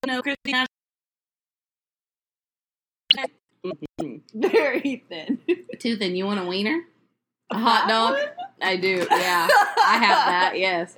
know Christina. Very thin. Too thin. You want a wiener? A hot dog? One? I do, yeah. I have that, yes.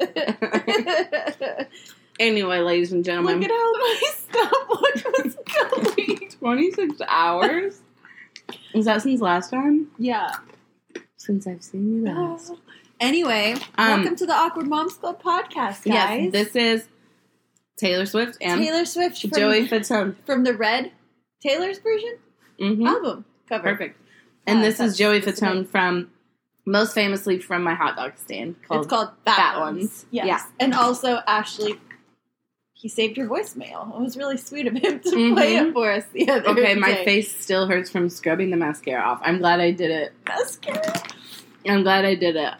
Anyway, ladies and gentlemen. Look at how my stopwatch was going. 26 hours? Is that since last time? Yeah. Since I've seen you last. Anyway, welcome to the Awkward Moms Club podcast, guys. Yes, this is Taylor Swift and Taylor Swift from, Joey Fatone. From the Red Taylor's version album cover. Perfect. And this is Joey Fatone from, most famously from My Hot Dog Stand. It's called Fat Ones. Yes. Yeah. And also, Ashley, he saved your voicemail. It was really sweet of him to play it for us the other day. My face still hurts from scrubbing the mascara off. I'm glad I did it. Mascara? I'm glad I did it.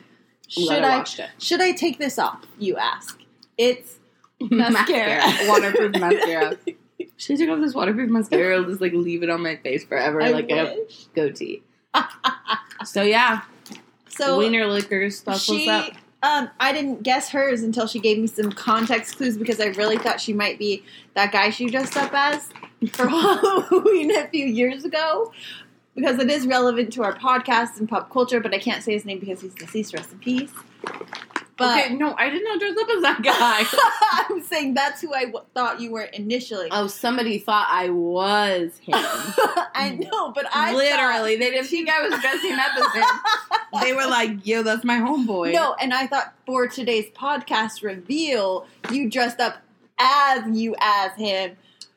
Should I take this off, you ask? It's mascara. Waterproof mascara. Should I take off this waterproof mascara? I'll just leave it on my face forever a goatee. So yeah. So Wiener Liquors, that's what's up. I didn't guess hers until she gave me some context clues because I really thought she might be that guy she dressed up as for Halloween a few years ago. Because it is relevant to our podcast and pop culture, but I can't say his name because he's deceased. Rest in peace. But okay, no, I did not dress up as that guy. I'm saying that's who I thought you were initially. Oh, somebody thought I was him. I know, but I literally, they didn't think I was dressing up as him. They were like, yo, that's my homeboy. No, and I thought for today's podcast reveal, you dressed up as him.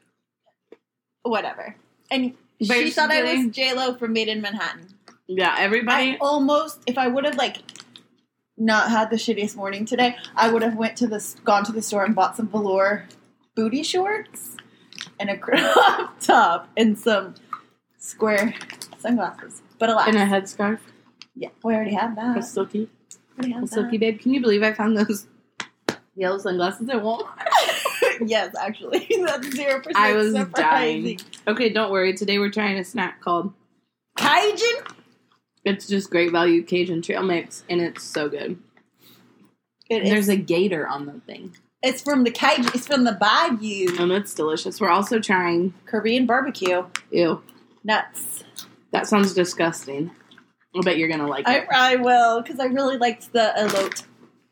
Whatever. And she thought I was J-Lo from Made in Manhattan. Yeah, everybody. I almost, if I would have not had the shittiest morning today, I would have gone to the store and bought some velour booty shorts and a crop top and some square sunglasses. But alas. And a headscarf. Yeah, we already have that. A silky babe. Can you believe I found those yellow sunglasses at Walmart? Yes, actually. That's 0% I was surprising. dying. Okay, don't worry. Today we're trying a snack called Cajun? It's just great value Cajun trail mix, and it's so good. There's a gator on the thing. It's from the Cajun. It's from the Bayou. And it's delicious. We're also trying Korean barbecue. Ew. Nuts. That sounds disgusting. I bet you're going to like it. I will, because I really liked the elote.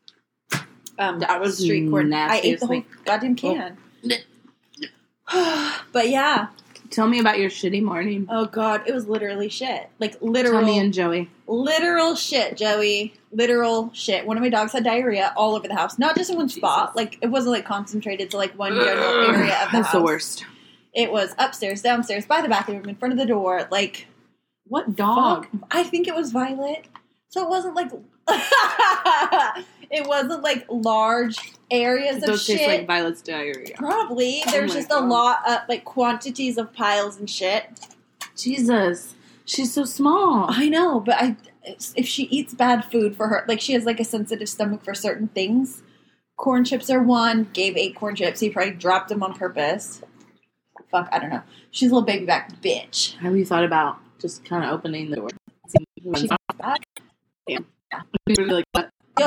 That was street corn. Nasty. I ate the whole goddamn can. But yeah. Tell me about your shitty morning. Oh god, it was literally shit. Literal. Tell me and Joey. Literal shit, Joey. Literal shit. One of my dogs had diarrhea all over the house. Not just in one spot. It wasn't concentrated to one general area of the house. That's the worst. It was upstairs, downstairs, by the bathroom, in front of the door. What dog? I think it was Violet. So it wasn't it wasn't large areas of Those shit. taste like Violet's diarrhea. Probably. There's just a lot of quantities of piles and shit. Jesus. She's so small. I know, but if she eats bad food for her, she has a sensitive stomach for certain things. Corn chips are one. Gabe ate corn chips. He probably dropped them on purpose. Fuck, I don't know. She's a little baby back bitch. Have you thought about just kind of opening the door? She's back? Yeah. Really like Yo,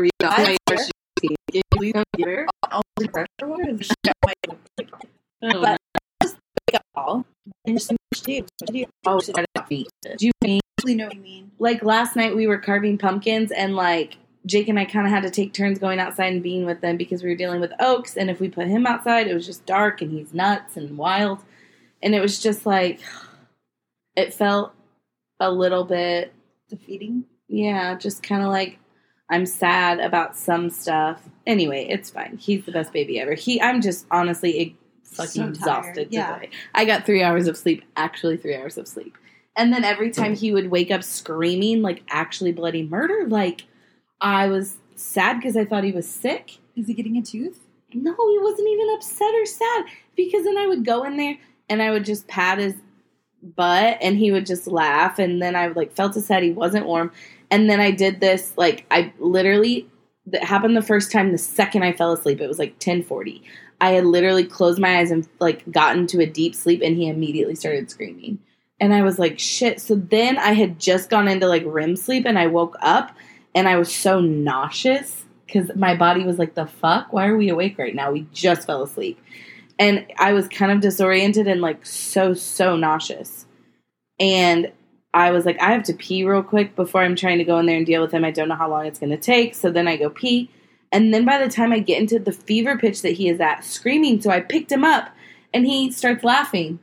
but just wake up all and just do. Do you know what I mean? Last night we were carving pumpkins and Jake and I kind of had to take turns going outside and being with them because we were dealing with Oaks, and if we put him outside it was just dark and he's nuts and wild, and it was just it felt a little bit defeating. Yeah, just kind of I'm sad about some stuff. Anyway, it's fine. He's the best baby ever. I'm just honestly fucking exhausted today. I got 3 hours of sleep. Actually, 3 hours of sleep. And then every time he would wake up screaming, actually bloody murder, I was sad because I thought he was sick. Is he getting a tooth? No, he wasn't even upset or sad. Because then I would go in there and I would just pat his butt and he would just laugh. And then I felt his head. He wasn't warm. And then I did this, I literally, that happened the first time the second I fell asleep. It was 10:40. I had literally closed my eyes and gotten to a deep sleep and he immediately started screaming. And I was shit. So then I had just gone into REM sleep and I woke up and I was so nauseous because my body was the fuck? Why are we awake right now? We just fell asleep. And I was kind of disoriented and, like, so nauseous. And I was like, I have to pee real quick before I'm trying to go in there and deal with him. I don't know how long it's going to take. So then I go pee. And then by the time I get into the fever pitch that he is at, screaming, so I picked him up, and he starts laughing.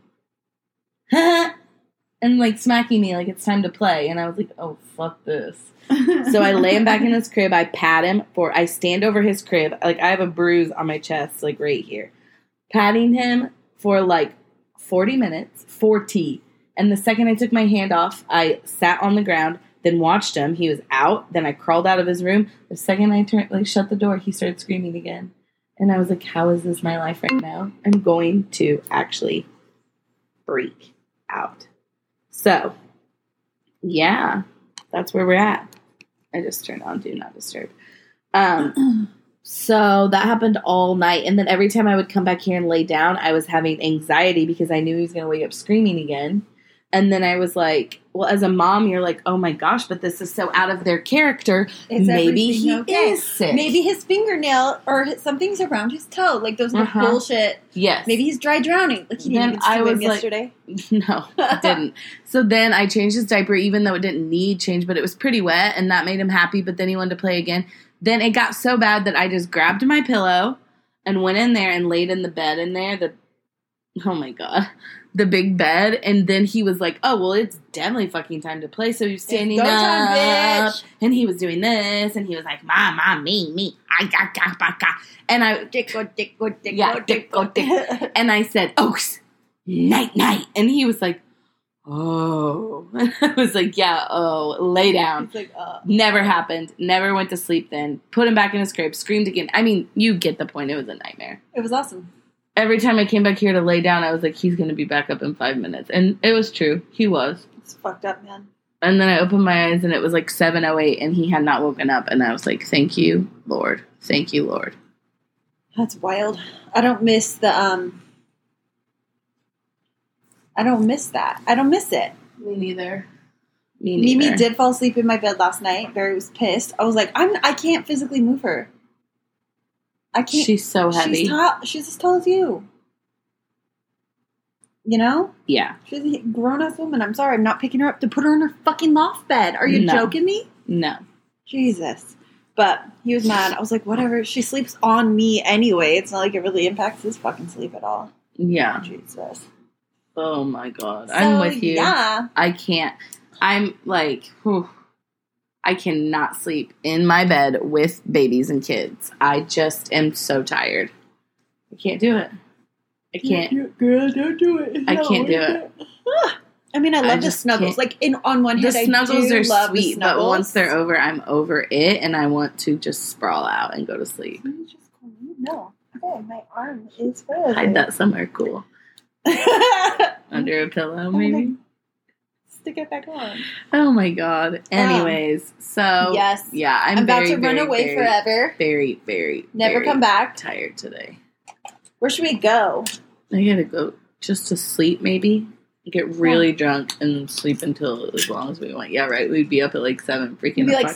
And, like, smacking me like it's time to play. And I was like, oh, fuck this. So I lay him back in his crib. I pat him. I stand over his crib. Like, I have a bruise on my chest, like, right here. Patting him for, like, 40 minutes. 40. And the second I took my hand off, I sat on the ground, then watched him. He was out. Then I crawled out of his room. The second I shut the door, he started screaming again. And I was like, how is this my life right now? I'm going to actually freak out. So, yeah, that's where we're at. I just turned on Do Not Disturb. So that happened all night. And then every time I would come back here and lay down, I was having anxiety because I knew he was going to wake up screaming again. And then I was like, well, as a mom, you're like, oh my gosh, but this is so out of their character. Maybe he is sick. Maybe his fingernail or something's around his toe. Like those were bullshit. Yes. Maybe he's dry drowning. Like he didn't even swim yesterday. No, I didn't. So then I changed his diaper, even though it didn't need change, but it was pretty wet, and that made him happy. But then he wanted to play again. Then it got so bad that I just grabbed my pillow and went in there and laid in the bed in there. Oh my God. The big bed, and then he was like, oh, well, it's definitely fucking time to play, so he was standing up, bitch. And he was doing this, and he was like, me, I got, and I, and I said, Oaks, night, and he was like, oh, and I was like, yeah, oh, lay down. He's like, Never happened, never went to sleep then, put him back in his crib, screamed again. I mean, you get the point, it was a nightmare. It was awesome. Every time I came back here to lay down, I was like, he's going to be back up in 5 minutes. And it was true. He was. It's fucked up, man. And then I opened my eyes, and it was like 7:08, and he had not woken up. And I was like, thank you, Lord. Thank you, Lord. That's wild. I don't miss the, I don't miss that. I don't miss it. Me neither. Mimi did fall asleep in my bed last night. Barry was pissed. I was like, I can't physically move her. I can't. She's so heavy. She's as tall as you. You know? Yeah. She's a grown-ass woman. I'm sorry. I'm not picking her up to put her in her fucking loft bed. Are you joking me? No. Jesus. But he was mad. I was like, whatever. She sleeps on me anyway. It's not like it really impacts his fucking sleep at all. Yeah. Jesus. Oh, my God. So, I'm with you. Yeah. I can't. I'm like, whew. I cannot sleep in my bed with babies and kids. I just am so tired. I can't do it. I can't. Girl, don't do it. I can't do it. I mean, I love the snuggles. Like, on one hand, the snuggles are love sweet, the but snuggles. once they're over, I'm over it, and I want to just sprawl out and go to sleep. No. Okay, my arm is frozen. Hide that somewhere cool. Under a pillow, maybe? Stick it back on. Oh my God. Anyways, so yes, yeah, I'm about very, to run very, away very, forever. Very, very, never very come back. Tired today. Where should we go? I gotta go just to sleep, maybe. Get really drunk and sleep until as long as we want. Yeah, right. We'd be up at like 7 freaking. It'd be like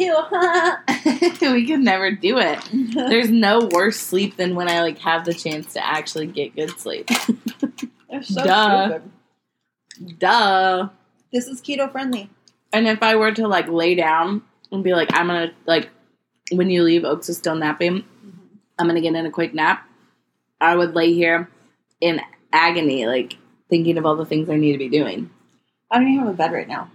7:32. We could never do it. There's no worse sleep than when I like have the chance to actually get good sleep. They're so Duh. stupid. Duh. This is keto friendly. And if I were to like lay down and be like, I'm gonna like, when you leave, Oaks is still napping. I'm gonna get in a quick nap. I would lay here in agony, like thinking of all the things I need to be doing. I don't even have a bed right now.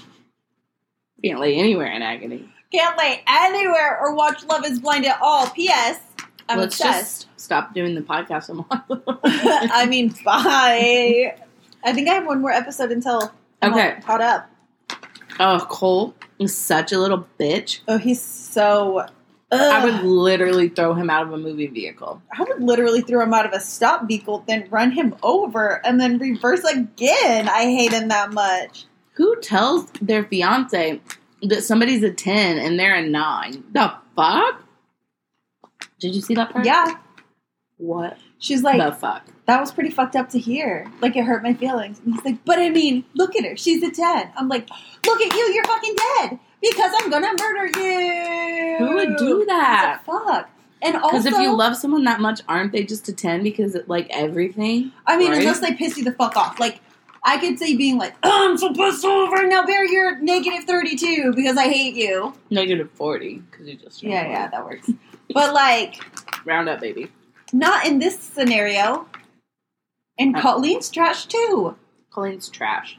Can't lay anywhere in agony. Can't lay anywhere or watch Love is Blind at all. P.S. I'm Let's obsessed. just stop doing the podcast. I mean, bye. I think I have one more episode until I'm all caught up. Oh, Cole is such a little bitch. Oh, he's so... I would literally throw him out of a moving vehicle. I would literally throw him out of a stop vehicle, then run him over, and then reverse again. I hate him that much. Who tells their fiance that somebody's a 10 and they're a 9? The fuck? Did you see that part? Yeah. What? She's like, the fuck? That was pretty fucked up to hear. Like, it hurt my feelings. And he's like, but I mean, look at her. She's a 10. I'm like, look at you. You're fucking dead. Because I'm gonna murder you. Who would do that? Like, fuck. And also, because if you love someone that much, aren't they just a 10 because it, like everything? I mean, right? unless they piss you the fuck off. Like, I could say being like, oh, I'm so pissed off right now, Bear, you're negative 32 because I hate you. Negative 40 because you just Yeah, that works. But, like, round up, baby. not in this scenario. And Colleen's trash, too. Colleen's trash.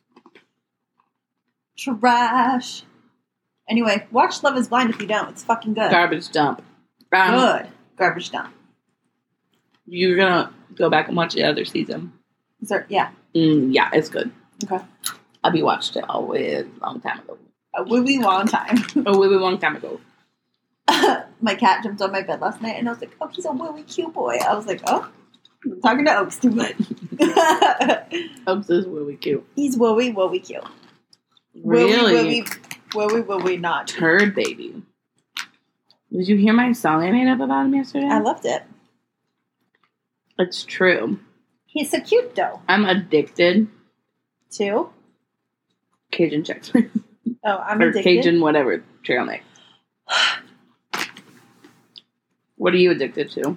Trash. Anyway, watch Love is Blind if you don't. It's fucking good. Garbage dump. Good. Garbage dump. You're gonna go back and watch the other season. Yeah. Yeah, it's good. Okay. We watched it a way long time ago. A really long time. A way long time ago. My cat jumped on my bed last night, and I was like, oh, he's a really cute boy. I was like, oh, I'm talking to Oaks too much. Oaks is really cute. He's wowie cute. Really? Wowie not. Turd baby. Did you hear my song I made up about him yesterday? I loved it. It's true. He's so cute, though. I'm addicted. Too? Cajun Chex. Oh, I'm or addicted. Cajun whatever trail mix. What are you addicted to?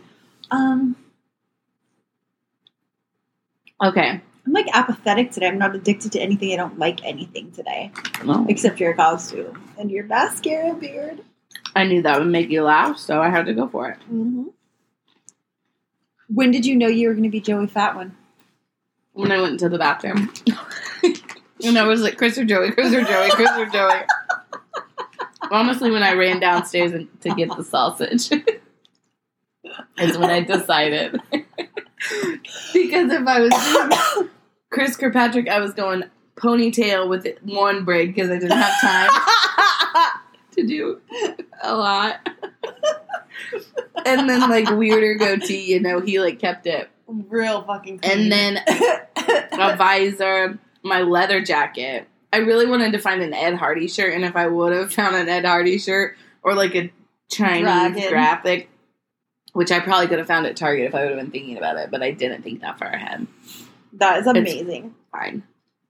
Okay. I'm like apathetic today. I'm not addicted to anything. I don't like anything today. No. Except your costume and your mascara beard. I knew that would make you laugh, so I had to go for it. Mm-hmm. When did you know you were going to be Joey Fat One? When I went into the bathroom. And I was like, Chris or Joey, Chris or Joey, Chris or Joey. Honestly, when I ran downstairs to get the sausage is when I decided. Because if I was doing Chris Kirkpatrick, I was going ponytail with one braid because I didn't have time to do a lot. And then, like, weirder goatee, you know, he, like, kept it. Real fucking clean. And then a visor, my leather jacket. I really wanted to find an Ed Hardy shirt, and if I would have found an Ed Hardy shirt or, like, a Chinese Dragon. graphic, which I probably could have found at Target if I would have been thinking about it, but I didn't think that far ahead. That is amazing. Fine.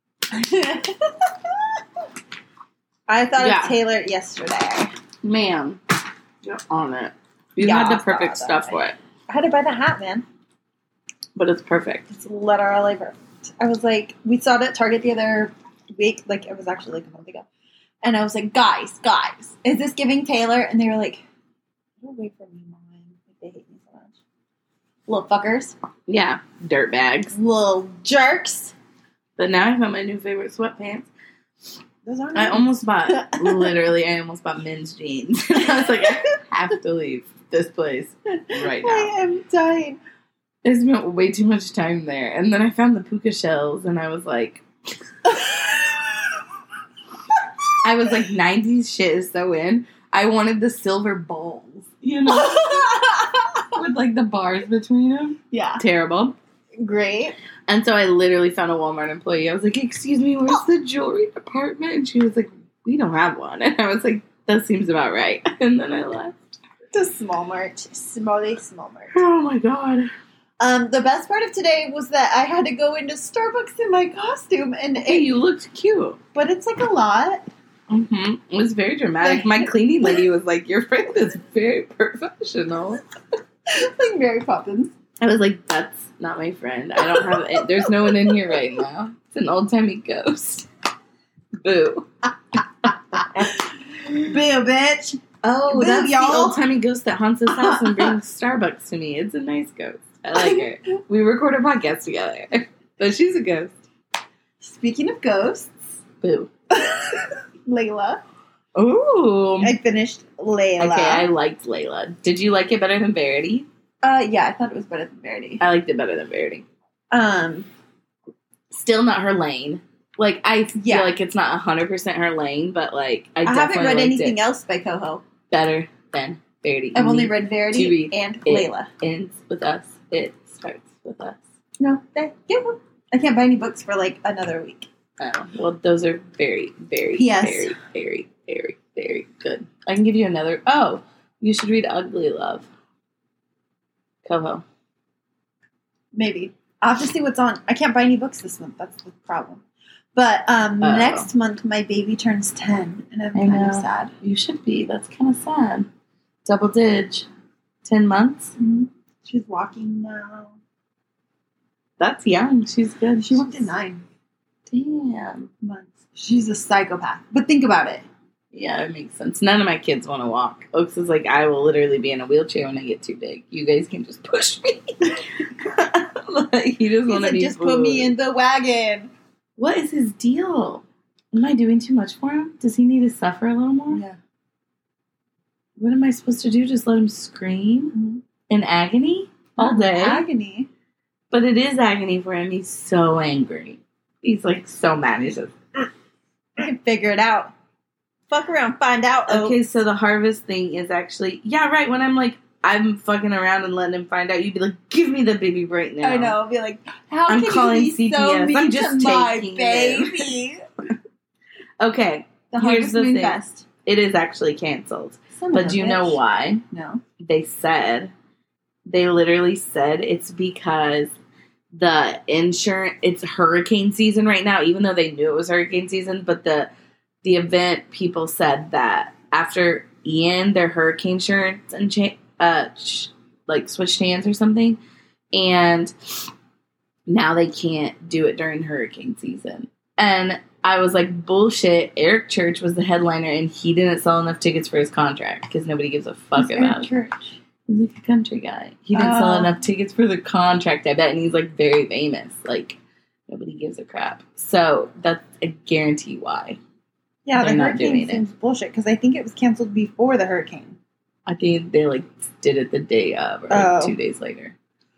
I thought of Taylor yesterday. Ma'am, you're on it. You Yeah, had the perfect that stuff way. for it. I had to buy the hat, man. But it's perfect. It's literally perfect. I was like, we saw it at Target the other week. Like, it was actually like a month ago. And I was like, guys, is this giving Taylor? And they were like, don't wait for me, Mom. Like, they hate me so much. Little fuckers. Yeah. Dirtbags. Little jerks. But now I found my new favorite sweatpants. Those aren't I nice. almost bought men's jeans. I was like, I have to leave this place right now. I am dying. I spent way too much time there. And then I found the puka shells, and I was like, 90s shit is so in. I wanted the silver balls, you know, with like the bars between them. Yeah. Terrible. Great. And so I literally found a Walmart employee. I was like, excuse me, where's the jewelry department? And she was like, we don't have one. And I was like, that seems about right. And then I left. The small mart. Small mart. Oh my God. The best part of today was that I had to go into Starbucks in my costume, and Hey, you looked cute. but it's like a lot. Mm-hmm. It was very dramatic. My cleaning lady was like, your friend is very professional. Like Mary Poppins. I was like, that's not my friend. I don't have it. There's no one in here right now. It's an old-timey ghost. Boo. Boo, bitch. Oh, Boo, that's y'all. the old-timey ghost that haunts this house and brings Starbucks to me. It's a nice ghost. I like her. We record a podcast together. But she's a ghost. Speaking of ghosts, Boo. Layla. Ooh. I finished Layla. Okay, I liked Layla. Did you like it better than Verity? Yeah, I thought it was better than Verity. I liked it better than Verity. Um, Still not her lane. Like, I feel Yeah. like it's not 100% her lane, but, like, I haven't definitely read liked anything it else by Coho. better than Verity. I've only You read to Verity read and it. Layla. Ends with us. It starts with us. No, I can't buy any books for like another week. Oh, well, those are very, very, Yes. very, very, very, very good. I can give you another. Oh, you should read Ugly Love. Coho. Maybe. I'll have to see what's on. I can't buy any books this month. That's the problem. But next month, my baby turns 10, and I'm I kind of know. sad. You should be. That's kind of sad. Double dig. 10 months? Mm-hmm. She's walking now. That's young. She's good. She walked in 9 months. She's a psychopath. But think about it. Yeah, it makes sense. None of my kids want to walk. Oaks is like, I will literally be in a wheelchair when I get too big. You guys can just push me. Like, he just want to be just put me in the wagon. What is his deal? Am I doing too much for him? Does he need to suffer a little more? Yeah. What am I supposed to do? Just let him scream in agony all day? Agony. But it is agony for him. He's so angry. He's like so mad. He's just... I can figure it out. Fuck around, find out. Okay, so the harvest thing is actually... Yeah, right. When I'm like, I'm fucking around and letting him find out, you'd be like, give me the baby right now. I know. I'll be like, how I'm can calling you be CPS. so mean I'm just to my taking baby? Okay, The here's Harvest the Moon thing. Fest. It is actually canceled. But do you know why? No. They literally said it's because the insurance, it's hurricane season right now, even though they knew it was hurricane season, but the event people said that after Ian, their hurricane insurance and switched hands or something, and now they can't do it during hurricane season. And I was like, bullshit. Eric Church was the headliner, and he didn't sell enough tickets for his contract because nobody gives a fuck about it. Church? He's like a country guy. He didn't sell enough tickets for the contract, I bet, and he's like very famous. Like, nobody gives a crap. So that's a guarantee why. Yeah, They're the not hurricane doing it. seems bullshit because I think it was canceled before the hurricane. I think they like did it the day of, or like 2 days later.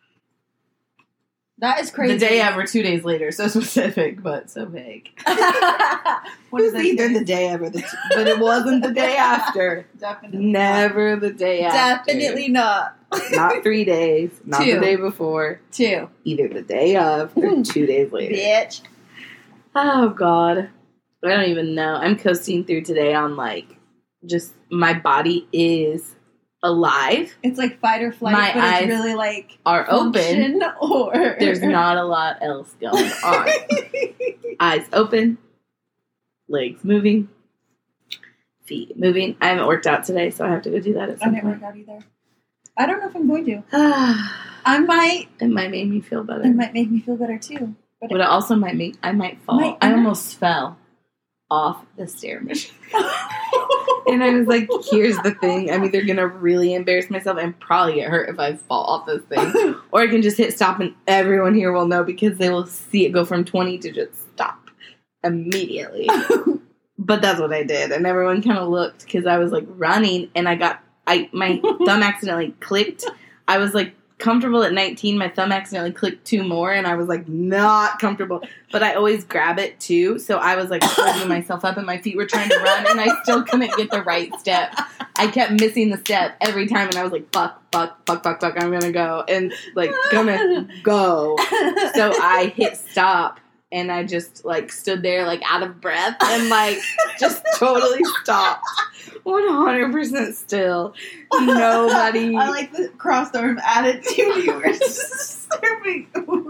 That is crazy. The day of or 2 days later, so specific, but so vague. What is either the day of or but it wasn't the day after. Definitely Never the day after. Definitely not. Not 3 days. Not 2. the day before. 2. Either the day of or 2 days later. Bitch. Oh, God. I don't even know. I'm coasting through today on, like, just my body is alive. It's like fight or flight, My but eyes it's really like are open. Or There's not a lot else going on. Eyes open. Legs moving. Feet moving. I haven't worked out today, so I have to go do that at I some didn't point. work out either. I don't know if I'm going to. I might. It might make me feel better. It might make me feel better too. But it also might make... I might fall. I almost fell off the stair machine. And I was like, here's the thing. I'm either going to really embarrass myself and probably get hurt if I fall off this thing. Or I can just hit stop and everyone here will know because they will see it go from 20 to just stop immediately. But that's what I did. And everyone kind of looked because I was like running and my thumb accidentally clicked. I was like comfortable at 19. My thumb accidentally clicked 2 more and I was like not comfortable. But I always grab it too. So I was like holding myself up and my feet were trying to run and I still couldn't get the right step. I kept missing the step every time and I was like, fuck, I'm gonna go. And like, gonna go. So I hit stop and I just like stood there like out of breath and like just totally stopped. 100% still. Nobody. I like the crossed arm attitude you were serving.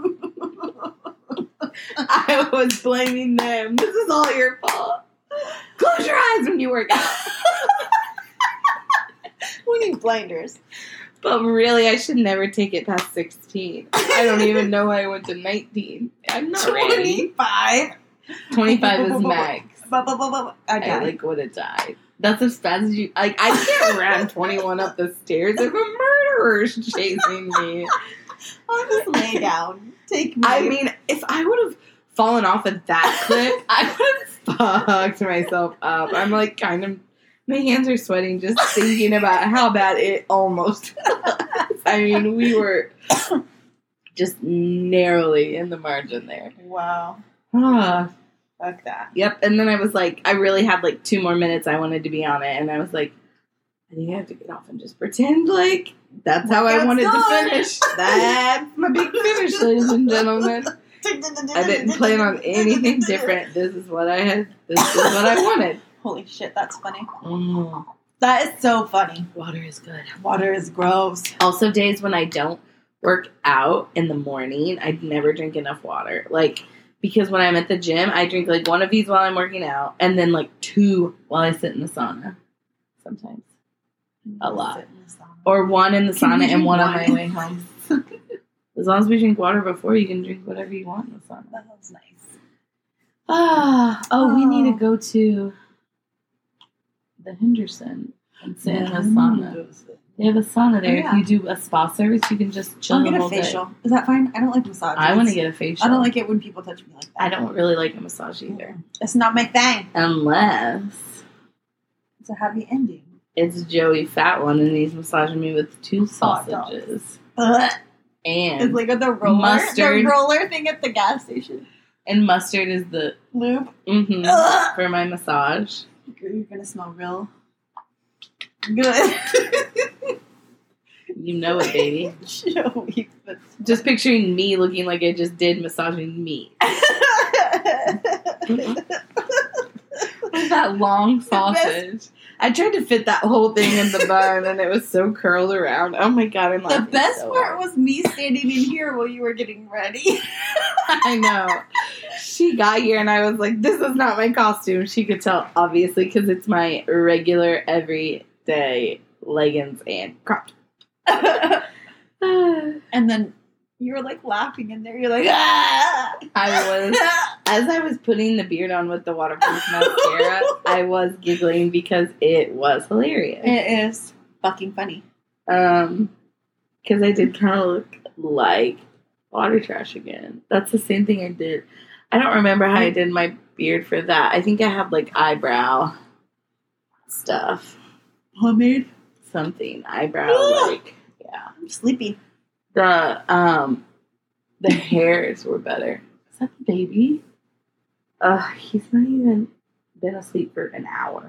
I was blaming them. This is all your fault. Close your eyes when you work out. We need blinders. But really, I should never take it past 16. I don't even know why I went to 19. I'm not ready. 25. 25 is max. I I like would have died. That's as fast as you. Like, I can't run 21 up the stairs if a murderer's chasing me. I'll just lay down. Take me. I mean, if I would have fallen off at that clip, I would have fucked myself up. I'm like kind of. My hands are sweating just thinking about how bad it almost was. I mean, we were just narrowly in the margin there. Wow. Fuck that. Yep. And then I was like, I really had like 2 more minutes I wanted to be on it. And I was like, I think I have to get off and just pretend like that's how I wanted to finish. That's my big finish, ladies and gentlemen. I didn't plan on anything different. This is what I wanted. Holy shit, that's funny. Mm. That is so funny. Water is good. Water is gross. Also, days when I don't work out in the morning, I never drink enough water. Like, because when I'm at the gym, I drink like 1 of these while I'm working out, and then like 2 while I sit in the sauna. Sometimes. A lot. Sit in the sauna. Or one in the Can we sauna and drink one on my wine? way home. As long as we drink water before, you can drink whatever you want in the sauna. That sounds nice. We need to go to the Henderson and sit in a sauna. They have a sauna there. Yeah. If you do a spa service, you can just chill I'll the get a whole day. facial. Is that fine? I don't like massages. I want to get a facial. I don't like it when people touch me like that. I don't really like a massage either. It's not my thing. Unless It's a happy ending. it's Joey Fat One and he's massaging me with 2 Hot dogs. sausages. Ugh. And It's like the roller, mustard. the roller thing at the gas station. and mustard is the Lube. Ugh. for my massage. You're gonna smell real good. You know it, baby. Joey. Just picturing me looking like I just did massaging meat. With that long sausage. I tried to fit that whole thing in the bun and it was so curled around. Oh my god, I'm The laughing best so part hard. was me standing in here while you were getting ready. I know. She got here and I was like, this is not my costume. She could tell, obviously, because it's my regular, everyday leggings and crop. And then you were like laughing in there. You're like, ah! As I was putting the beard on with the waterproof mascara, I was giggling because it was hilarious. It is fucking funny. Because I did kind of look like water trash again. That's the same thing I did. I don't remember how I did my beard for that. I think I have like eyebrow stuff. Pomade? Something. Eyebrow, like, yeah. I'm sleepy. The hairs were better. Is that the baby? He's not even been asleep for an hour.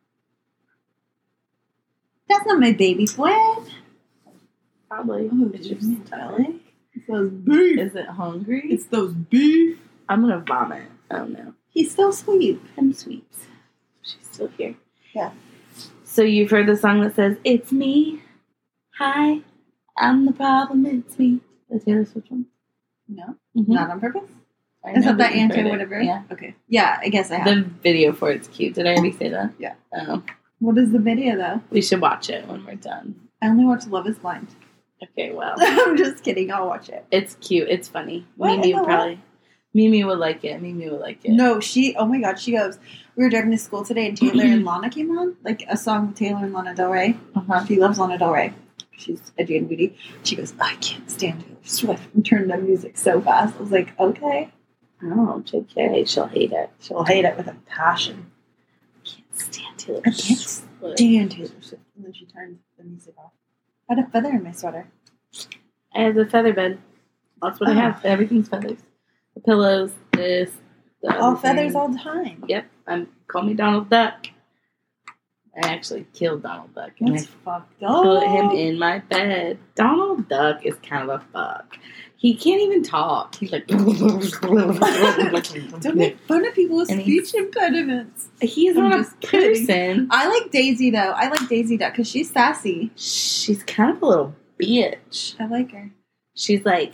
That's not my baby boy. Probably. Oh, It's did your you stomach. It's those beef. Is it hungry? It's those beef. I'm gonna vomit. Oh no. He's still sweet. I'm sweet. She's still here. Yeah. So you've heard the song that says, "It's me. Hi, I'm the problem. It's me." The Taylor Swift one. No, Mhm. not on purpose. I Is know that you've anti heard it. whatever? Yeah. Okay. Yeah, I guess I have. The video for it's cute. Did I already say that? Yeah. Oh, What is the video though? we should watch it when we're done. I only watch Love Is Blind. Okay, well, I'm just kidding. I'll watch it. it's cute. It's funny. What? Mimi In the would probably. Mimi would like it. Mimi would like it. No, oh my god, she goes, we were driving to school today and Taylor and Lana came on, like a song with Taylor and Lana Del Rey. Uh-huh. She loves Lana Del Rey. She's a Jane Beauty. She goes, I can't stand Taylor Swift, and turned the music so fast. I was like, okay. Oh, JK. She'll hate it. She'll hate it with a passion. I can't stand Taylor I can't Swift. stand Taylor Swift. And then she turned the music off. I had a feather in my sweater. I have the feather bed. That's what I Oh. have. Everything's feathers. The pillows, this, the All other feathers thing. all the time. Yep. Call me Donald Duck. I actually killed Donald Duck. And That's I fucked up. put him in my bed. Donald Duck is kind of a fuck. He can't even talk. He's like... Don't make fun of people with And he's- speech impediments. He's I'm not a just kidding. person. I like Daisy though. I like Daisy Duck because she's sassy. She's kind of a little bitch. I like her. She's like,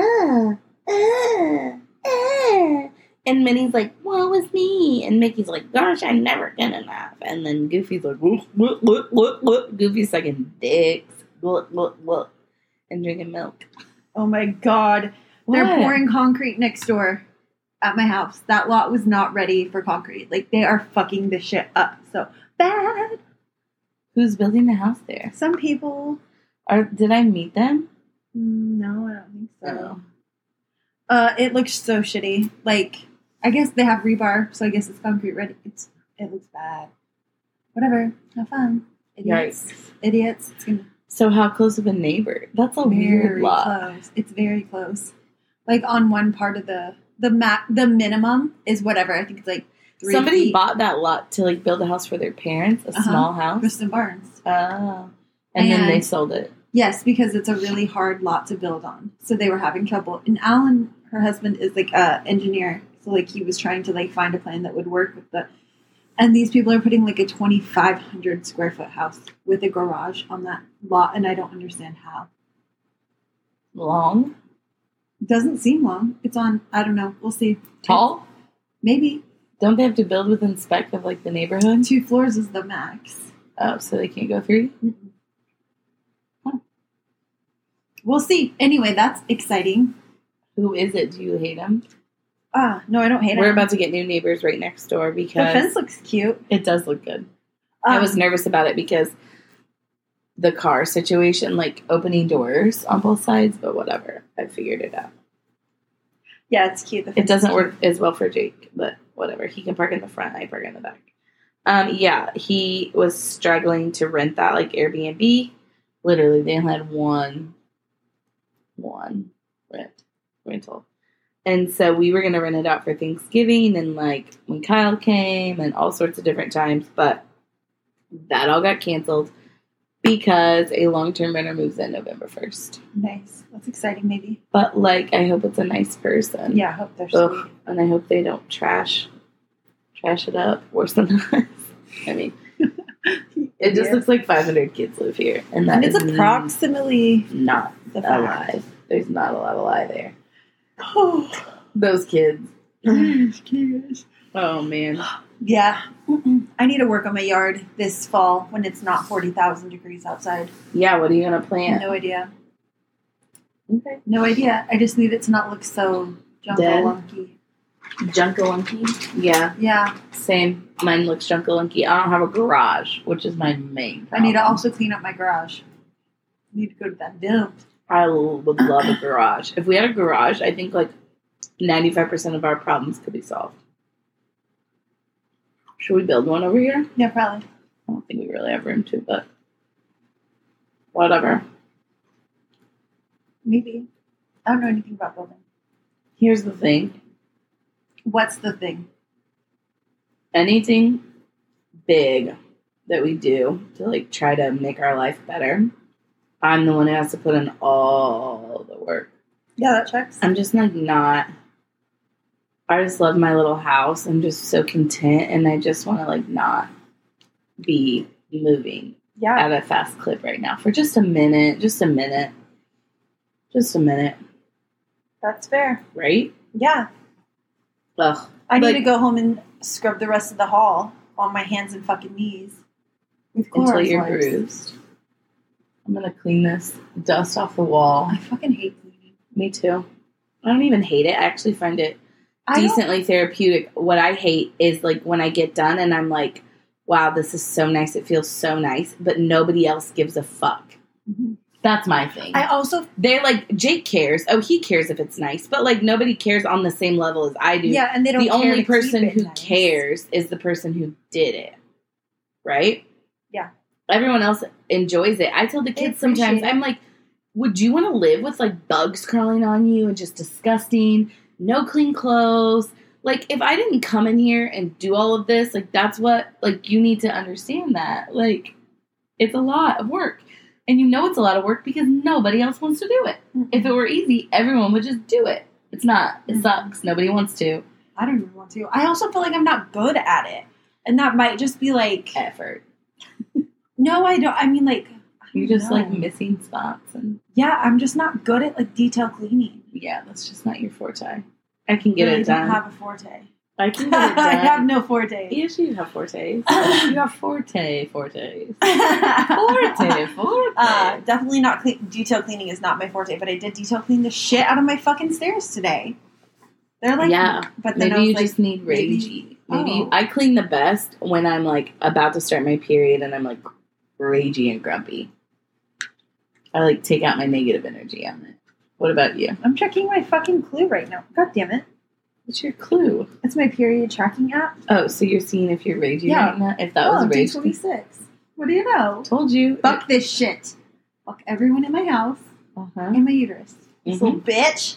and Minnie's like, what was me? And Mickey's like, gosh, I'm never good enough. And then Goofy's like, look. Goofy's sucking dicks, look, and drinking milk. Oh my god. They're What? pouring concrete next door at my house. That lot was not ready for concrete. Like, they are fucking this shit up so bad. Who's building the house there? Some people... Did I meet them? No, I don't think so. No. It looks so shitty. Like, I guess they have rebar, so I guess it's concrete ready. It looks bad. Whatever. Have fun. Idiots. Yikes. Idiots. It's gonna So how close of a neighbor? That's a weird very lot. close. It's very close. Like, on one part of the minimum is whatever. I think it's like 3 Somebody feet. bought that lot to like build a house for their parents, a small house. Kristen Barnes. Oh. And then they And- sold it. Yes, because it's a really hard lot to build on. So they were having trouble. And Alan, her husband, is like a engineer. So like he was trying to like find a plan that would work with the. And these people are putting like a 2,500 square foot house with a garage on that lot, and I don't understand how. Long? Doesn't seem long. It's on. I don't know. We'll see. Tall? Maybe Don't they have to build within spec of like the neighborhood? 2 floors is the max. Oh, so they can't go 3? We'll see. Anyway, that's exciting. Who is it? Do you hate him? No, I don't hate him. We're about to get new neighbors right next door The because fence looks cute. it does look good. I was nervous about it because the car situation, like opening doors on both sides, but whatever. I figured it out. Yeah, it's cute. It doesn't work as well for Jake, but whatever. He can park in the front. I park in the back. Yeah, he was struggling to rent that like Airbnb. Literally, they only had one rental. And so we were going to rent it out for Thanksgiving and like when Kyle came and all sorts of different times, but that all got canceled because a long-term renter moves in November 1st. Nice. That's exciting, maybe. But like, I hope it's a nice person. Yeah, I hope they're sweet. And I hope they don't trash it up worse than us. I mean, it just looks like 500 kids live here. And it's approximately not the a lie. There's not a lot of lie there. Those kids. Oh, man. Yeah. I need to work on my yard this fall when it's not 40,000 degrees outside. Yeah, what are you going to plant? No idea. Okay. No idea. I just need it to not look so junkalunky. Junkalunky? Yeah. Yeah. Same. Mine looks junkalunky. I don't have a garage, which is my main problem. I need to also clean up my garage. I need to go to that dump. I would love a garage. If we had a garage, I think like 95% of our problems could be solved. Should we build one over here? Yeah, probably. I don't think we really have room to, but whatever. Maybe. I don't know anything about building. Here's the thing. What's the thing? Anything big that we do to like try to make our life better, I'm the one who has to put in all the work. Yeah, that checks. I'm just like not. I just love my little house. I'm just so content, and I just want to like not be moving at a fast clip right now for just a minute. Just a minute. That's fair. Right? Yeah. Ugh. I need to go home and scrub the rest of the hall on my hands and fucking knees. With until you're wipes. bruised. I'm going to clean this dust off the wall. I fucking hate cleaning. Me too. I don't even hate it. I actually find it decently therapeutic. What I hate is like when I get done and I'm like, wow, this is so nice. It feels so nice. But nobody else gives a fuck. Mm-hmm. That's my thing. They're like, Jake cares. Oh, he cares if it's nice. But like nobody cares on the same level as I do. Yeah, and they don't The care only to person keep it who nice. cares is the person who did it. Right? Yeah. Everyone else enjoys it. I tell the kids sometimes, I'm like, would you want to live with like bugs crawling on you and just disgusting, no clean clothes? Like if I didn't come in here and do all of this, like that's what, like you need to understand that. Like it's a lot of work. And you know it's a lot of work because nobody else wants to do it. Mm-hmm. If it were easy, everyone would just do it. It's not. It sucks. Nobody wants to. I don't even want to. I also feel like I'm not good at it. And that might just be like... effort. No, I don't. I mean, like... You're just like missing spots. And yeah, I'm just not good at like detail cleaning. Yeah, that's just not your forte. I can get it done. I don't have a forte. I can get it done. I have no forte. Yes, you have fortes. You have fortes. Forte. Definitely not detail cleaning is not my forte, but I did detail clean the shit out of my fucking stairs today. They're like, yeah, but then maybe you just need ragey. Maybe I clean the best when I'm like about to start my period and I'm like ragey and grumpy. I like take out my negative energy on it. What about you? I'm checking my fucking Clue right now. God damn it. What's your Clue? It's my period tracking app. Oh, so you're seeing if you're ragey right now? If that was a rage. 26. What do you know? Told you. Fuck this shit. Fuck everyone in my house. And my uterus. This little bitch.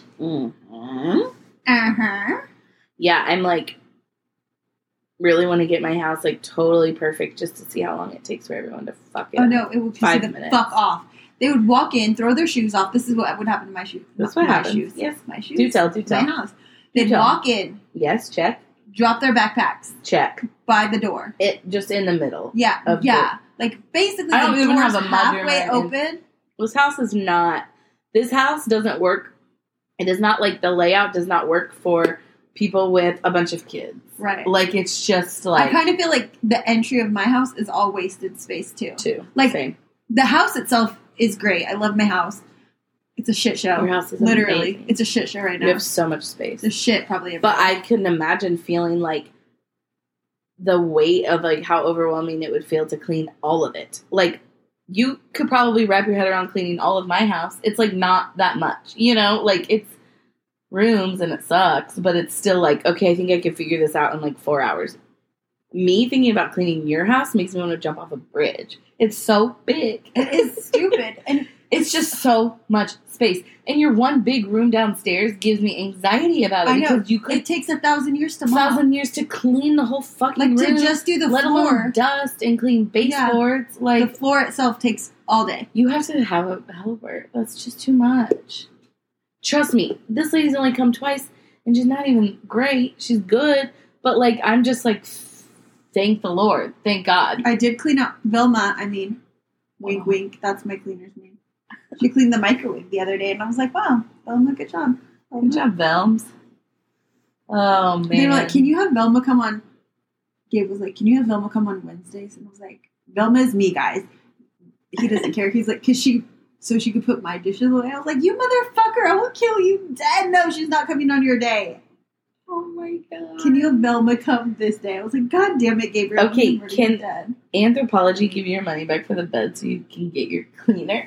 Yeah, I'm like really want to get my house like totally perfect just to see how long it takes for everyone to fuck it. Oh no, it would piss 5 the minutes. fuck off. They would walk in, throw their shoes off. This is what would happen to my shoes. That's what happens. Shoes. Yes, my shoes. Do tell. My house. They'd walk in. Yes, check. Drop their backpacks. Check. By the door. It just in the middle. Yeah. Like basically, I don't the even door's have a halfway open. This house is not. This house doesn't work. It is not like the layout does not work for people with a bunch of kids. Right. Like, it's just like... I kind of feel like the entry of my house is all wasted space, too. Like, Same. the house itself is great. I love my house. It's a shit show. Your house is literally. amazing. It's a shit show right now. You have so much space. There's shit probably everywhere. But I couldn't imagine feeling like the weight of like how overwhelming it would feel to clean all of it. Like, you could probably wrap your head around cleaning all of my house. It's like not that much, you know? Like, it's rooms and it sucks, but it's still like, okay, I think I could figure this out in like 4 hours. Me thinking about cleaning your house makes me want to jump off a bridge. It's so big. It is stupid. And it's just so much space. And your one big room downstairs gives me anxiety about it. I know. Because you could it takes 1,000 years to mop. 1,000 years to clean the whole fucking Like, room. to just do the let floor. alone dust and clean baseboards. Like, The floor itself takes all day. you have to have a helper. That's just too much. Trust me, this lady's only come twice, and she's not even great. She's good, but like, I'm just like, thank the Lord, thank God. I did clean up Vilma. Wink, wink. That's my cleaner's name. She cleaned the microwave the other day, and I was like, wow, Velma, good job. Velma. Good job, Velms. Oh man, They were like, can you have Velma come on? Gabe was like, can you have Velma come on Wednesdays? And I was like, Velma is me, guys. He doesn't care. He's like, so she could put my dishes away. I was like, you motherfucker, I will kill you dead. No, she's not coming on your day. Oh my God. Can you have Velma come this day? I was like, God damn it, Gabriel. Okay, I'm already dead. Anthropology give you your money back for the bed so you can get your cleaner?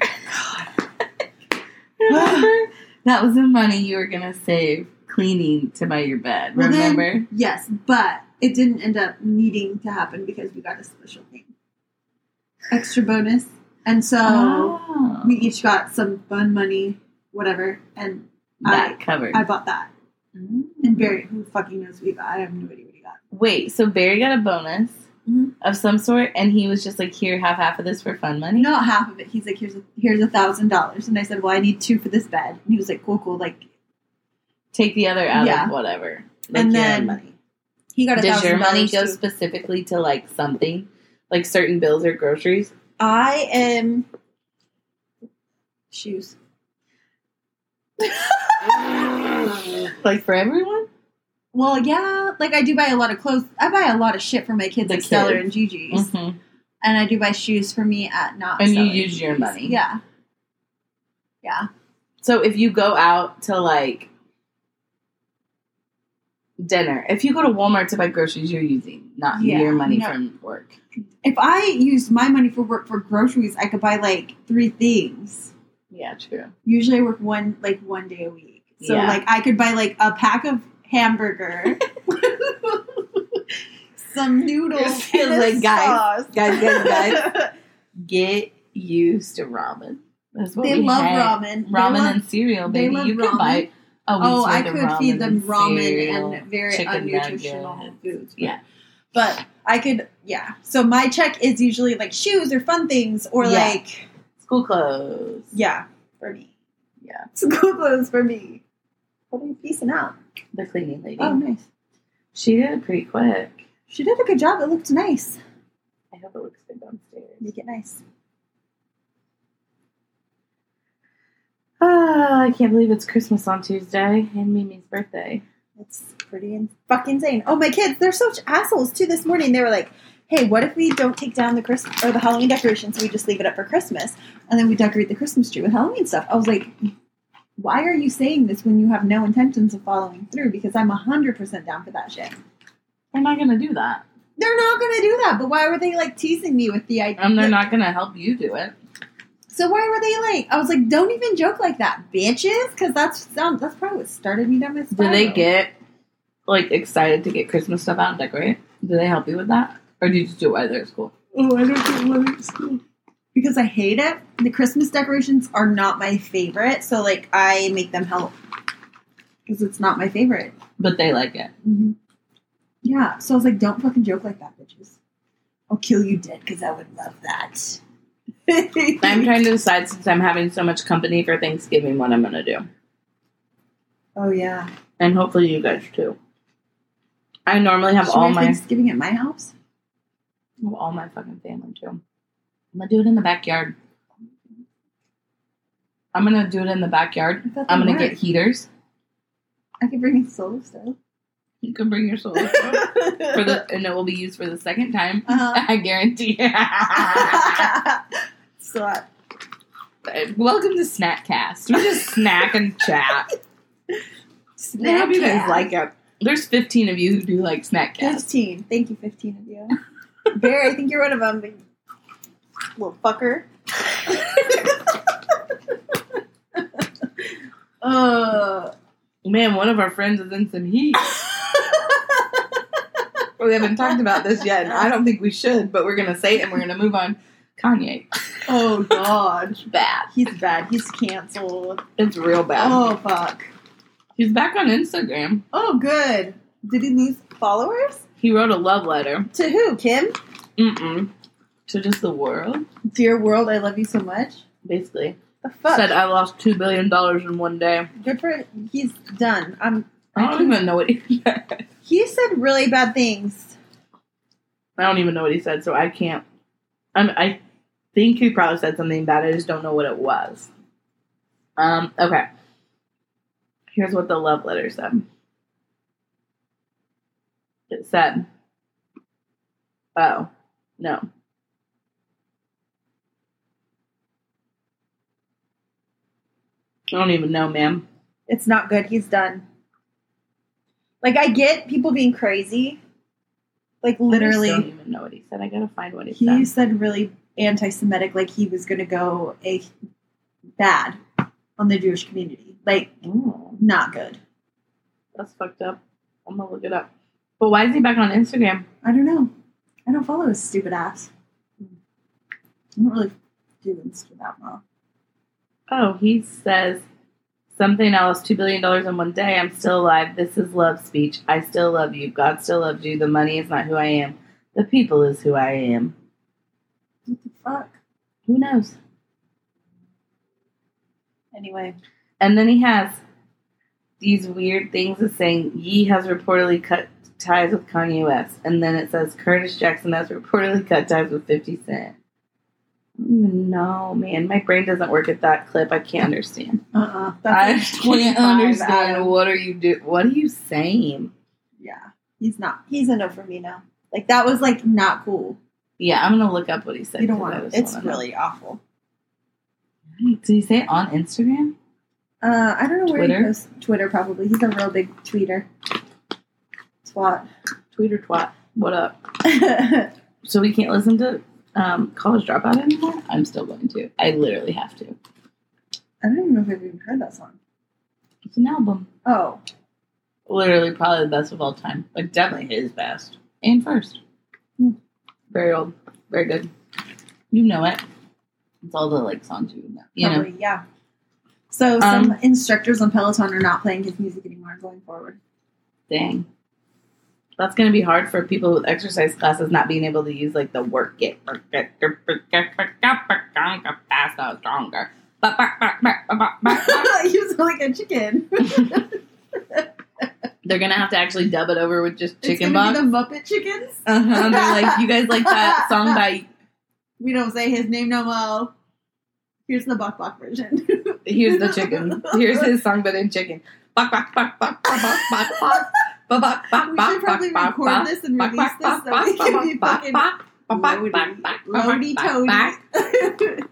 Remember? That was the money you were going to save cleaning to buy your bed. Well, then, remember? yes, but it didn't end up needing to happen because we got a special thing. Extra bonus. And so we each got some fun money, whatever, and that covered. I bought that. And Barry, who fucking knows what he got? I have no idea what he got. Wait, so Barry got a bonus of some sort, and he was just like, here, have half of this for fun money? Not half of it. He's like, here's $1,000. And I said, well, I need 2 for this bed. And he was like, cool. Like, take the other out of whatever. Like, and your then own money. He got $1,000. Does your money go too. specifically to like something? Like certain bills or groceries? I am shoes. Like for everyone? Well, yeah. Like I do buy a lot of clothes. I buy a lot of shit for my kids The at Stellar kids. and Gigi's. Mm-hmm. And I do buy shoes for me at not And Stellar you use your Gigi's. money. Yeah. Yeah. So if you go out to like dinner, if you go to Walmart to buy groceries, you're using not your money from work. If I used my money for work for groceries, I could buy like 3 things. Yeah, true. Usually I work one day a week. So like I could buy like a pack of hamburger, some noodles, Feels and like, a guys, sauce. guys, get used to ramen. That's what They we love had. ramen. Ramen and cereal, they baby. love You could ramen. buy a week's I worth of could feed them and ramen cereal, and very chicken unnutritional nuggets. foods. Yeah. But I could, So my check is usually like shoes or fun things or like school clothes. Yeah, for me. Yeah. School clothes for me. What are you piecing out? The cleaning lady. Oh, nice. She did it pretty quick. She did a good job. It looked nice. I hope it looks good downstairs. Make it nice. I can't believe it's Christmas on Tuesday and Mimi's birthday. It's pretty fucking insane. Oh, my kids, they're such assholes too. This morning they were like, "Hey, what if we don't take down the Christmas or the Halloween decorations? We just leave it up for Christmas, and then we decorate the Christmas tree with Halloween stuff." I was like, "Why are you saying this when you have no intentions of following through?" Because I'm 100% down for that shit. They're not going to do that. They're not going to do that. But why were they like teasing me with the idea? And they're not going to help you do it. So why were they like? I was like, "Don't even joke like that, bitches," because that's probably what started me down this. Do they get like excited to get Christmas stuff out and decorate? Do they help you with that, or do you just do it while they're at school? Oh, I don't do it at school because I hate it. The Christmas decorations are not my favorite, so like I make them help because it's not my favorite. But they like it. Mm-hmm. Yeah, so I was like, "Don't fucking joke like that, bitches. I'll kill you dead because I would love that." I'm trying to decide since I'm having so much company for Thanksgiving what I'm going to do. Oh yeah, and hopefully you guys too. I normally have Should all we have my Thanksgiving at my house. all my fucking family too. I'm gonna do it in the backyard. I'm gonna get heaters. I could bring a stove. You can bring your soul and it will be used for the second time. Uh-huh. I guarantee. Slut. Welcome to Snackcast. We just snack and chat. I hope you guys like it. There's 15 of you who do like Snackcast. 15. Thank you, 15 of you. Barry, I think you're one of them. Little fucker. Man, one of our friends is in some heat. We haven't talked about this yet, and I don't think we should, but we're going to say it and we're going to move on. Kanye. Oh, God. Bad. He's bad. He's canceled. It's real bad. Oh, fuck. He's back on Instagram. Oh, good. Did he lose followers? He wrote a love letter. To who, Kim? Mm-mm. To just the world. Dear world, I love you so much. Basically. The fuck? Said I lost $2 billion in one day. Good for he's done. I don't even know what he said. He said really bad things. I don't even know what he said, so I can't. I think he probably said something bad. I just don't know what it was. Okay. Here's what the love letter said. It said, oh, no. I don't even know, ma'am. It's not good. He's done. Like, I get people being crazy. Like, literally. I don't even know what he said. I gotta find what he He said. said really anti-Semitic, like he was going to go bad on the Jewish community. Like, not good. That's fucked up. I'm gonna look it up. But why is he back on Instagram? I don't know. I don't follow his stupid ass. I don't really do Insta that well. Oh, he says something. I lost $2 billion in one day. I'm still alive. This is love speech. I still love you. God still loves you. The money is not who I am. The people is who I am. What the fuck? Who knows? Anyway. And then he has these weird things of saying Ye has reportedly cut ties with Kanye West. And then it says Curtis Jackson has reportedly cut ties with 50 Cent. I don't even know, man. My brain doesn't work at that clip. I can't understand. That's I like can't 25 understand. Adam. What are you saying? Yeah. He's not. He's a no for me now. Like, that was, like, not cool. Yeah, I'm going to look up what he said. You don't want to. It's really awful. Did he say it on Instagram? I don't know where Twitter? he posts. Twitter, probably. He's a real big tweeter. Twat. Tweeter twat. What up? So we can't listen to College Dropout anymore? I'm still going to. I literally have to. I don't even know if I've even heard that song. It's an album. Oh. Literally probably the best of all time. Like, definitely his best. And first. Very old. Very good. You know it. It's all the, like, songs you know. You know. Probably, yeah. So some instructors on Peloton are not playing his music anymore going forward. Dang. That's going to be hard for people with exercise classes not being able to use, like, the work it faster, stronger. You sound like a chicken. They're going to have to actually dub it over with just chicken It's box. gonna be the Muppet Chickens. They're like, you guys like that song by... We don't say his name no more. Here's the Buck Buck version. Here's the chicken. Here's his song, but in chicken. Bok, bok, bok, bok, bok, bok, bok, bok. We should probably record this and release this so we can be fucking Lody Toady.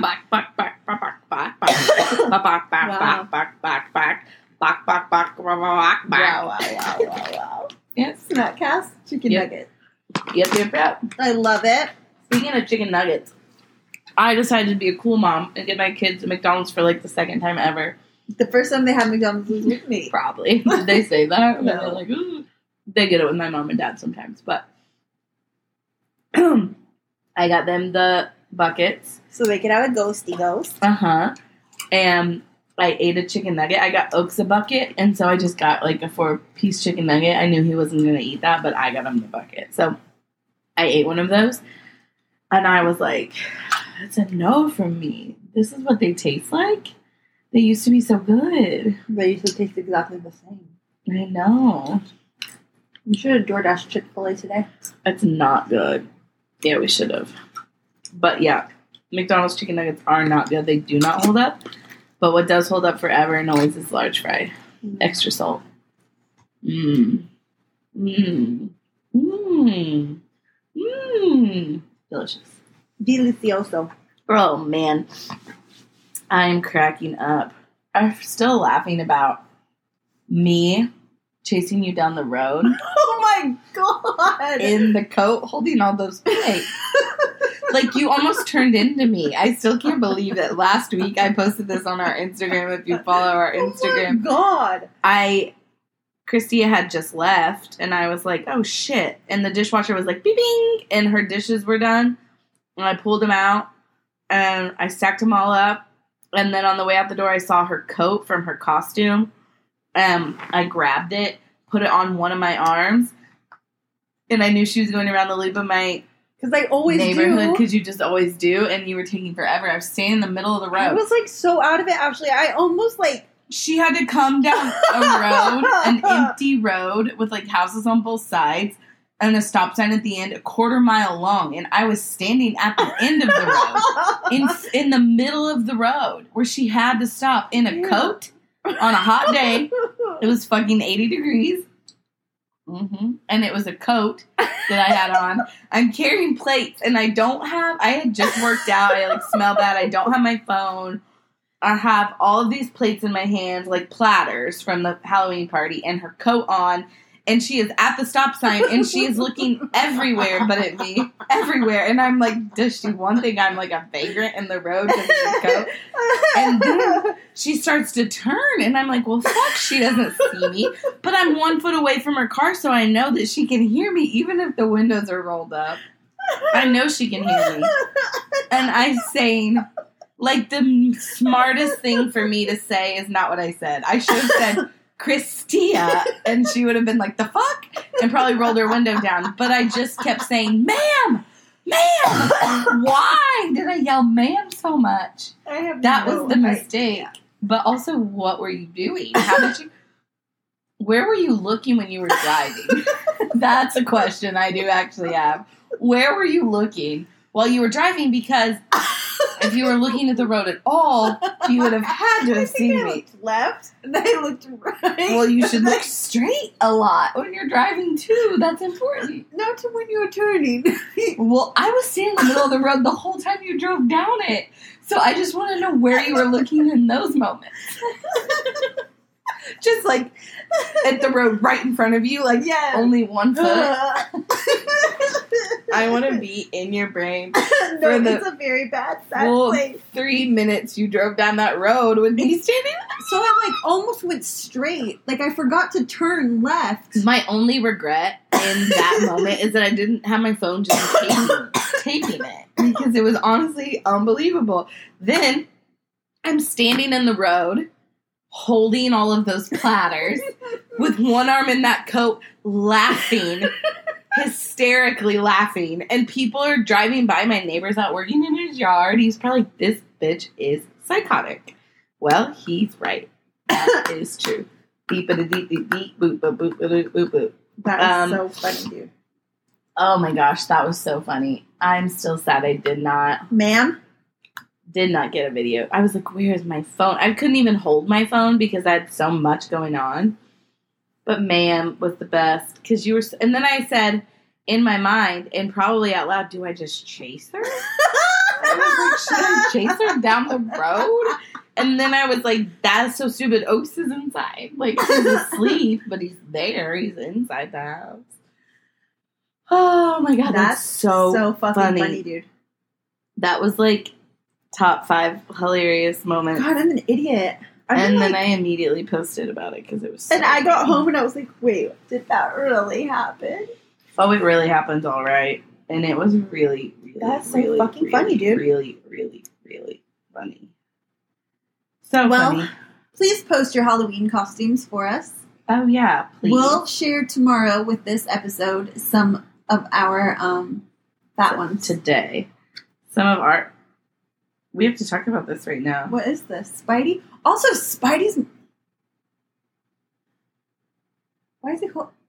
Wow. Yes. Snackcast chicken Yep. nugget. Yep. I love it. Speaking of chicken nuggets, I decided to be a cool mom and get my kids a McDonald's for like the second time ever. The first time they had McDonald's was with me. Probably. Did they say that? No. They're like, ooh. They get it with my mom and dad sometimes, but I got them the buckets. So they could have a ghosty ghost. And I ate a chicken nugget. I got Oaks a bucket, and so I just got like a 4-piece chicken nugget. I knew he wasn't going to eat that, but I got him the bucket. So I ate one of those, and I was like, it's a no from me. This is what they taste like? They used to be so good. They used to taste exactly the same. I know. We should have DoorDash Chick-fil-A today. It's not good. Yeah, we should have. But yeah, McDonald's chicken nuggets are not good. They do not hold up. But what does hold up forever and always is large fry. Extra salt. Mmm. Mmm. Mmm. Delicious. Delicioso. Oh, man. I'm cracking up. I'm still laughing about me chasing you down the road Oh my god! in the coat holding all those plates. Like, you almost turned into me. I still can't believe it. Last week, I posted this on our Instagram. If you follow our Instagram. Oh my god! Christia had just left, and I was like, oh, shit. And the dishwasher was like, beep, bing, and her dishes were done. And I pulled them out, and I stacked them all up. And then on the way out the door, I saw her coat from her costume. I grabbed it, put it on one of my arms, and I knew she was going around the loop of my Because I always neighborhood, do. because you just always do, and you were taking forever. I was standing in the middle of the road. I was like so out of it, actually. I almost like... She had to come down a road, an empty road with like houses on both sides and a stop sign at the end, 1/4 mile long. And I was standing at the end of the road, in the middle of the road, where she had to stop in a coat on a hot day. It was fucking 80 degrees. And it was a coat that I had on. I'm carrying plates, and I had just worked out. I like smell bad. I don't have my phone. I have all of these plates in my hands, like platters from the Halloween party, and her coat on. And she is at the stop sign, and she is looking everywhere but at me. Everywhere. And I'm like, does she one think I'm like a vagrant in the road because of the coat? And then she starts to turn, and I'm like, well, fuck, she doesn't see me. But I'm 1 foot away from her car, so I know that she can hear me, even if the windows are rolled up. I know she can hear me. And I'm saying... Like, the smartest thing for me to say is not what I said. I should have said, Christia, and she would have been like, the fuck? And probably rolled her window down. But I just kept saying, ma'am! Ma'am! Why did I yell ma'am so much? That was the mistake. idea. But also, what were you doing? How did you... Where were you looking when you were driving? That's a question I do actually have. Where were you looking while you were driving? Because... if you were looking at the road at all, you would have had to have seen I me. looked left, and I looked right. Well, you should look straight a lot when you're driving, too. That's important. Not to when you were turning. Well, I was standing in the middle of the road the whole time you drove down it. So I just want to know where you were looking in those moments. Just like at the road right in front of you, like only 1 foot. I want to be in your brain. No, it's a very bad, sad place. 3 minutes you drove down that road with me standing. So I like almost went straight. Like I forgot to turn left. My only regret in that moment is that I didn't have my phone just taping it. Because it was honestly unbelievable. Then I'm standing in the road, holding all of those platters, with one arm in that coat, laughing, hysterically laughing. And people are driving by, my neighbor's out working in his yard. He's probably like, this bitch is psychotic. Well, he's right. That is true. Beep-a-da-deep-deep-deep, boop-a-boop-a-doop-boop-boop. That was so funny, dude. Oh my gosh, that was so funny. I'm still sad I did not get a video. I was like, where is my phone? I couldn't even hold my phone because I had so much going on. But ma'am was the best. Because you were... And then I said, in my mind, and probably out loud, do I just chase her? I was like, should I chase her down the road? And then I was like, that's so stupid. Oaks is inside. Like, he's asleep, but he's there. He's inside the house. Oh my god, that's so fucking funny, dude. That was like top 5 hilarious moments. God, I'm an idiot. And then I immediately posted about it because it was so and I got home and I was like, wait, did that really happen? Oh, it really happened all right. And it was really, really, that's so really, fucking really, funny, dude. Really, really, really funny. So funny. Well, please post your Halloween costumes for us. Oh, yeah, please. We'll share tomorrow with this episode some of our fat ones. Today. Some of our... We have to talk about this right now. What is this? Spidey? Also, Spidey's... Why is he...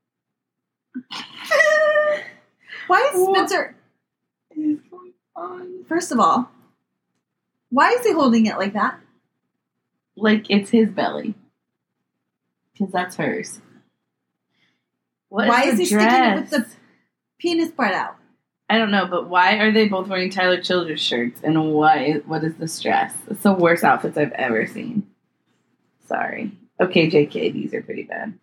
Why is Spencer... What is going on? First of all, why is he holding it like that? Like it's his belly. Because that's hers. Why is he sticking it with the penis part out? I don't know, but why are they both wearing Tyler Childers shirts? And what is the stress? It's the worst outfits I've ever seen. Sorry. Okay, JK, these are pretty bad.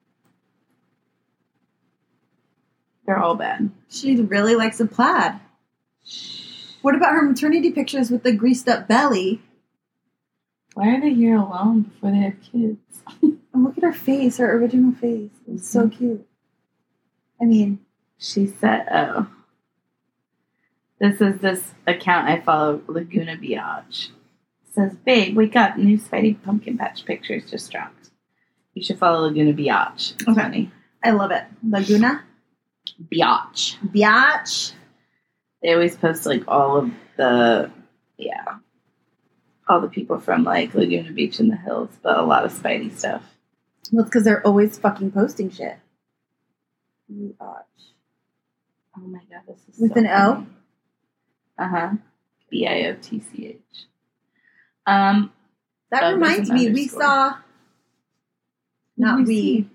They're all bad. She really likes a plaid. What about her maternity pictures with the greased up belly? Why are they here alone before they have kids? And look at her face, her original face. It's so cute. I mean, she said, oh. This is this account I follow, Laguna Biatch. It says, babe, wake up. New Spidey Pumpkin Patch pictures just dropped. You should follow Laguna Biatch. It's funny. I love it. Laguna? Biatch. Biatch. They always post, like, all of the, all the people from, like, Laguna Beach and the hills, but a lot of Spidey stuff. Well, it's because they're always fucking posting shit. Biatch. Oh, my God. This is with so an funny. O? Uh-huh. Biotch. That reminds me, we saw... Not we.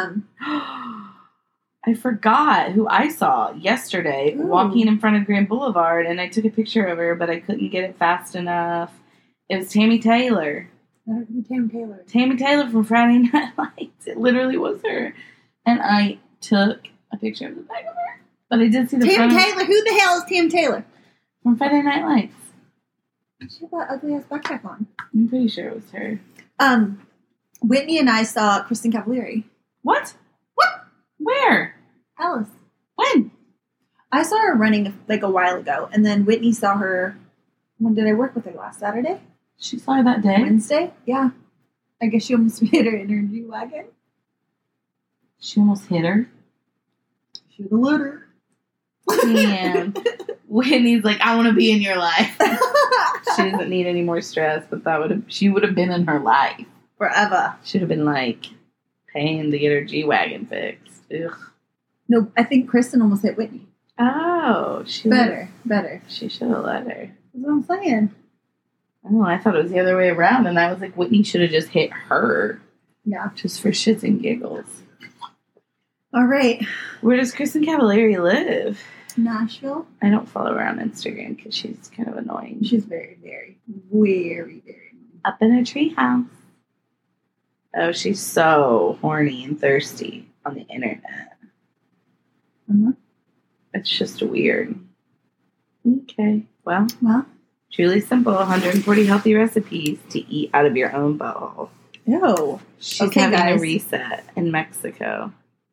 I forgot who I saw yesterday walking in front of Grand Boulevard, and I took a picture of her, but I couldn't get it fast enough. It was Tammy Taylor. Tammy Taylor. Tammy Taylor from Friday Night Lights. It literally was her. And I took a picture of the back of her. But I did see the Tammy Taylor? Who the hell is Tammy Taylor? From Friday Night Lights. She had that ugly ass backpack on. I'm pretty sure it was her. Whitney and I saw Kristen Cavallari. What? Where? Alice. When? I saw her running like a while ago, and then Whitney saw her. When did I work with her? Last Saturday? She saw her that day? Wednesday? Yeah. I guess she almost hit her in her G-Wagon. She almost hit her? She was a looter. Damn. Whitney's like, I want to be in your life. She doesn't need any more stress, but she would have been in her life. Forever. Should have been like paying to get her G-Wagon fixed. Ugh. No, I think Kristen almost hit Whitney. Oh, Better. She should have let her. That's what I'm saying. Oh, I thought it was the other way around, and I was like, Whitney should have just hit her. Yeah. Just for shits and giggles. All right. Where does Kristen Cavallari live? Nashville. I don't follow her on Instagram because she's kind of annoying. She's very, very, very, very annoying. Up in a treehouse. Oh, she's so horny and thirsty on the internet. Mm-hmm. It's just weird. Okay. Well, truly simple. 140 healthy recipes to eat out of your own bowl. Ew. She's having a reset in Mexico.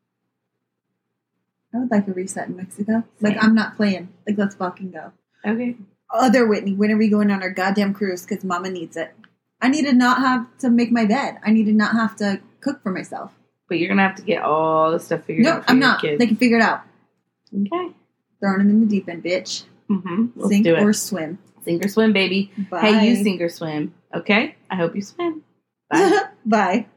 I would like a reset in Mexico. Same. Like, I'm not playing. Like, let's fucking go. Okay. Other Whitney, when are we going on our goddamn cruise? Because Mama needs it. I need to not have to make my bed. I need to not have to cook for myself. But you're going to have to get all the stuff figured out for I'm your not. kids. They can figure it out. Okay. Throwing them in the deep end, bitch. Mm-hmm. Let's Sink do it. or swim. Sink or swim, baby. Bye. Hey, you sink or swim. Okay? I hope you swim. Bye. Bye.